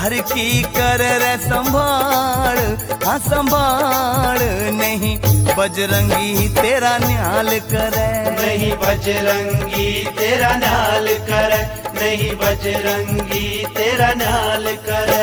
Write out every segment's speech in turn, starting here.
घर की कर रे संभाल, हाँ संभाल, नहीं बजरंगी तेरा न्याल करे, नहीं बजरंगी तेरा न्याल करे, नहीं बजरंगी तेरा न्याल करे।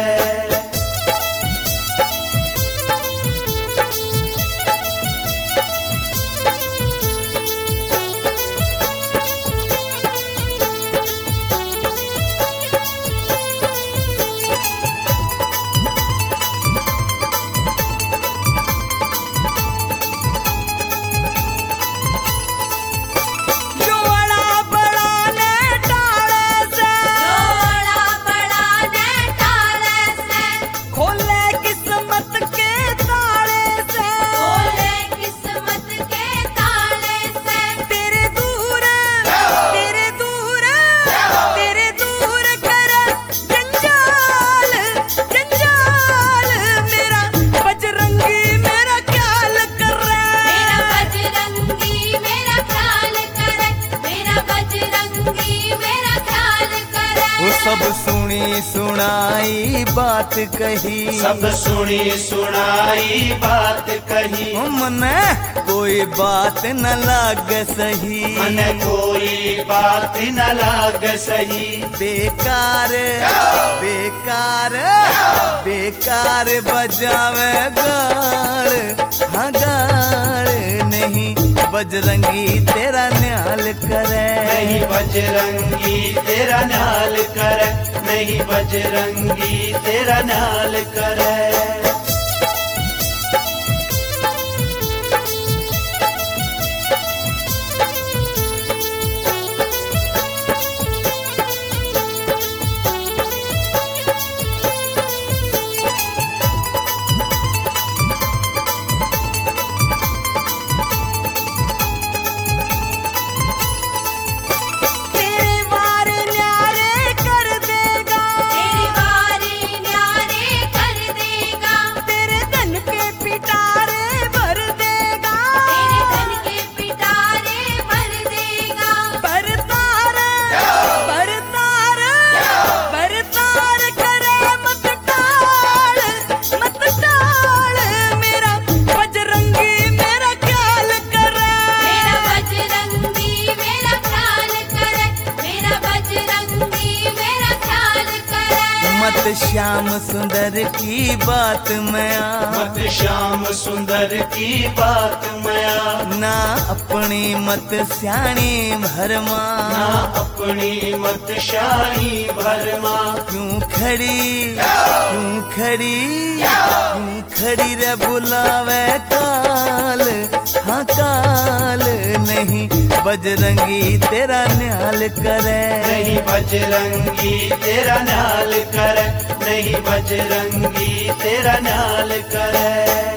सब सुनी सुनाई बात कही, सब सुनी सुनाई बात कही, मने कोई बात न लाग सही, मने कोई बात न लाग सही। बेकार बेकार बेकार बजावे गाल, हाँ गाल, नहीं बजरंगी तेरा न्याल करे, नहीं बजरंगी तेरा न्याल करे, नहीं बजरंगी तेरा न्याल करे। मत श्याम सुंदर की बात मैं मत श्याम सुंदर की बात मैं ना अपनी मत स्याणी भरमा, ना अपनी मत शाही भरमा। क्यों खड़ी क्यों खड़ी क्यों खड़ी रे बुलावे काल, हाँ काल, नहीं बजरंगी तेरा न्याल करे, नहीं बजरंगी तेरा न्याल करे, नहीं बजरंगी तेरा न्याल करे।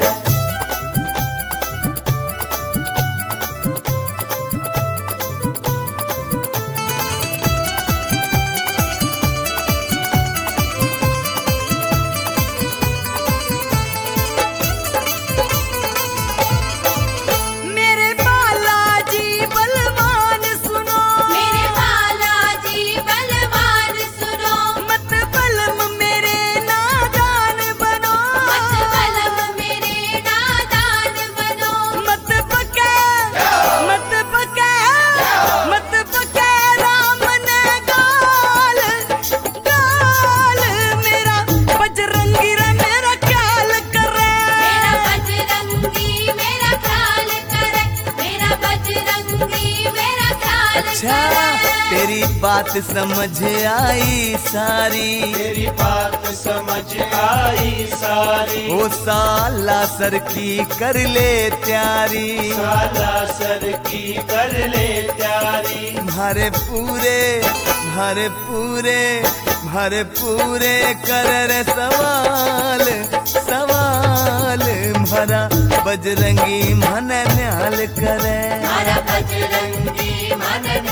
अच्छा तेरी बात समझ आई सारी, तेरी बात समझ आई सारी। ओ साला सर की कर ले तैयारी, साला सर की कर ले तैयारी। मारे पूरे मारे पूरे मारे पूरे कर रे सवाल सवाल, मारा बजरंगी मन न्याल करे, मारा बजरंगी मन